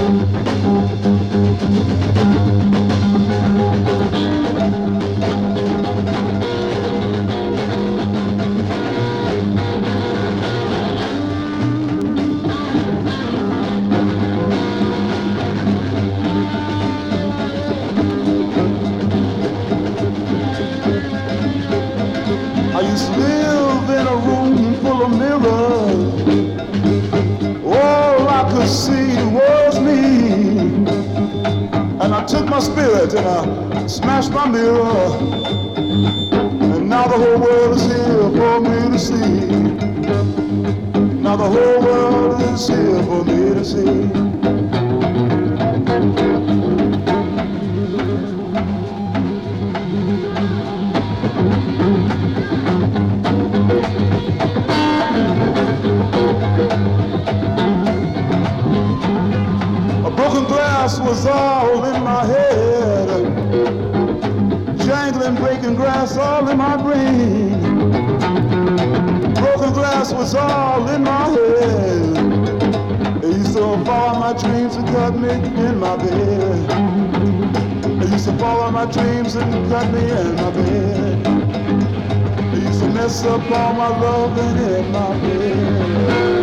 I used to live in a room full of mirrors. All I could see was me. And I took my spirit and I smashed my mirror. And now the whole world is here for me to see. Now the whole world is here for me to see. A broken glass was all in my head, jangling, breaking glass all in my brain. Broken glass was all in my head. It used to follow my dreams and cut me in my bed. It used to follow my dreams and cut me in my bed. It used to mess up all my loving in my bed.